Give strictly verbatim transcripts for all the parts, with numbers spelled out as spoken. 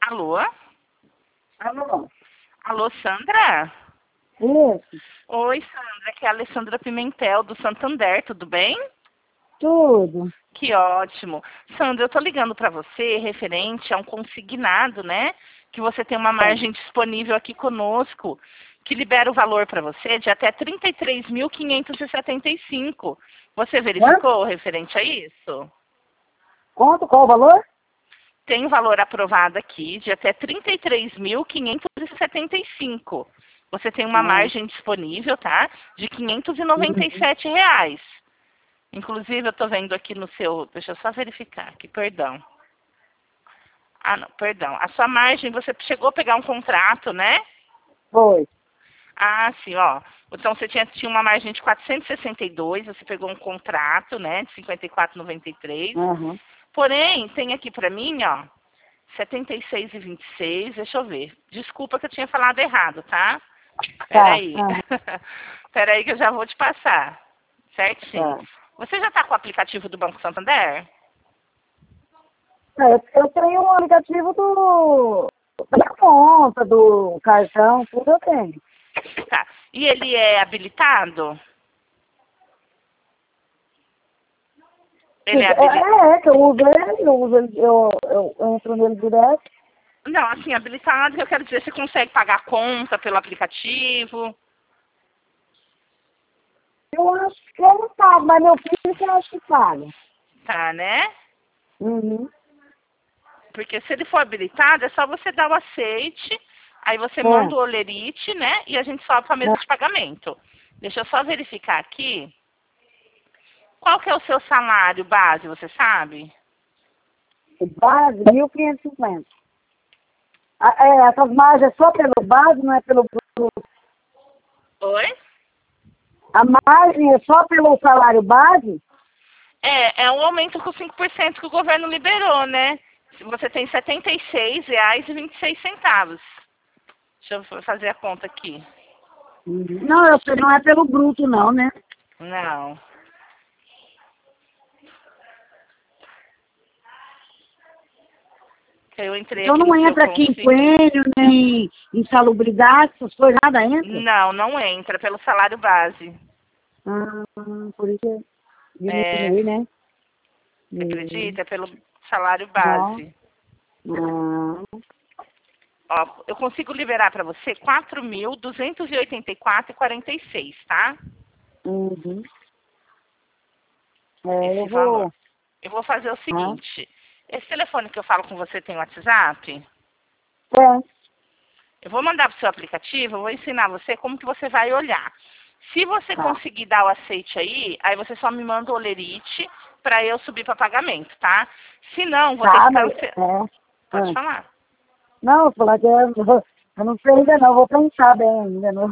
Alô? Alô? Alô, Sandra? Isso, Oi, Sandra, aqui é a Alessandra Pimentel, do Santander, tudo bem? tudo. Que ótimo. Sandra, eu tô ligando para você referente a um consignado, né? Que você tem uma margem disponível aqui conosco, que libera o valor para você de até trinta e três mil quinhentos e setenta e cinco. Você verificou referente a isso? Quanto? Qual o valor? Tem o valor aprovado aqui de até trinta e três mil quinhentos e setenta e cinco. Você tem uma Ah. margem disponível, tá? De quinhentos e noventa e sete reais. Inclusive, eu tô vendo aqui no seu... Deixa eu só verificar aqui, perdão. Ah, não, perdão. A sua margem, você chegou a pegar um contrato, né? Foi. Ah, sim, ó. Então, você tinha, tinha uma margem de quatrocentos e sessenta e dois, você pegou um contrato, né? De cinquenta e quatro reais e noventa e três centavos. Uhum. Porém, tem aqui pra mim, ó, setenta e seis reais e vinte e seis. Deixa eu ver. Desculpa que eu tinha falado errado, tá? Tá. Peraí. Uhum. Peraí que eu já vou te passar. Certinho. Tá. Você já tá com o aplicativo do Banco Santander? É, eu eu tenho um aplicativo do... da conta, do cartão, tudo eu tenho. Tá. E ele é habilitado? Ele é É, habilitado? é, é que eu uso ele, eu uso ele, eu, eu, eu entro nele direto. Não, assim, habilitado, eu quero dizer, você consegue pagar a conta pelo aplicativo? Eu acho que eu não pago, mas meu filho que eu acho que paga. Tá, né? Uhum. Porque se ele for habilitado, é só você dar o aceite, aí você É. manda o olerite, né? E a gente sobe para a mesa de pagamento. Deixa eu só verificar aqui. Qual que é o seu salário base, você sabe? É. Base, mil quinhentos e cinquenta. Ah, é, essas margens é só pelo base, não é pelo bruto. Oi? A margem é só pelo salário base? É, é um aumento com cinco por cento que o governo liberou, né? Você tem setenta e seis reais e vinte e seis centavos. Deixa eu fazer a conta aqui. Uhum. Não, eu sei, não é pelo bruto, não, né? Não. Eu entrei Então aqui não no seu entra consigo. quinquênio, nem insalubridade, essas coisas, nada entra? Não, não entra pelo salário base. Ah, por isso É, diminui, né? você Hum, acredita? É pelo salário não. base. Ah, Ó, eu consigo liberar para você quatro mil duzentos e oitenta e quatro reais e quarenta e seis, tá? uhum. É, eu Esse valor. vou. Eu vou fazer o Ah, seguinte. Esse telefone que eu falo com você tem WhatsApp? é, Eu vou mandar para o seu aplicativo, eu vou ensinar você como que você vai olhar. Se você tá. conseguir dar o aceite aí, aí você só me manda o olerite para eu subir para pagamento, tá? Se não, vou ter Tá, que mas. cancelar. É. Pode Ah. falar. Não, eu vou falar que eu, eu não sei ainda não, vou pensar bem ainda. Não.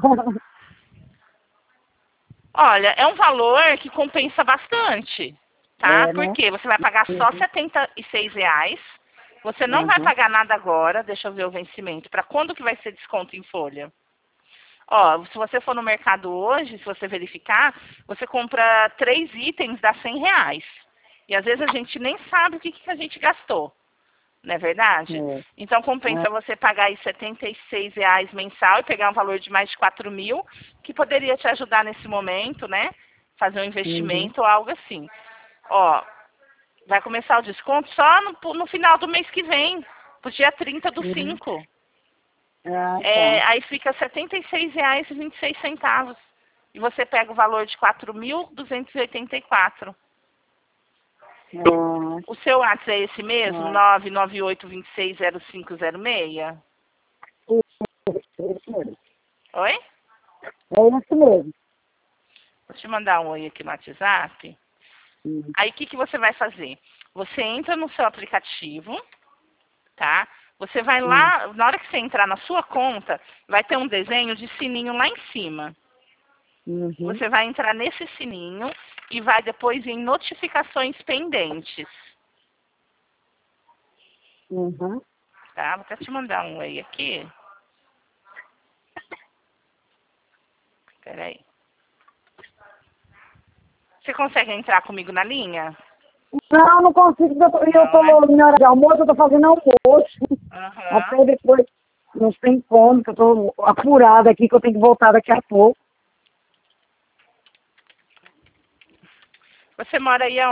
Olha, é um valor que compensa bastante, tá? É, né? Porque você vai pagar só Uhum. setenta e seis reais. Você não vai Uhum. pagar nada agora. Deixa eu ver o vencimento. Para quando que vai ser desconto em folha? Ó, se você for no mercado hoje, se você verificar, você compra três itens, dá cem reais. E às vezes a gente nem sabe o que, que a gente gastou. Não é verdade? É. Então compensa você pagar aí setenta e seis reais mensal e pegar um valor de mais de quatro mil, que poderia te ajudar nesse momento, né? Fazer um Uhum. investimento ou algo assim. Ó, vai começar o desconto só no, no final do mês que vem, pro dia trinta do Uhum. cinco. Ah, É, tá. aí fica setenta e seis reais e vinte e seis centavos. E você pega o valor de quatro mil duzentos e oitenta e quatro. Ah, O seu WhatsApp é esse mesmo? ah. nove nove oito dois seis zero cinco zero seis? É isso mesmo. Oi? É isso mesmo. Vou te mandar um oi aqui no WhatsApp. Uhum. Aí o que, que você vai fazer? Você entra no seu aplicativo, tá? Você vai Uhum. lá, na hora que você entrar na sua conta, vai ter um desenho de sininho lá em cima. Uhum. Você vai entrar nesse sininho e vai depois em notificações pendentes, Uhum. tá? Vou até te mandar um oi aqui. Peraí. Você consegue entrar comigo na linha? Não, não consigo, eu tô, eu tô Não, né? na hora de almoço, eu tô fazendo almoço. Aham. Até depois, não tem como, que eu tô apurada aqui, que eu tenho que voltar daqui a pouco. Você mora aí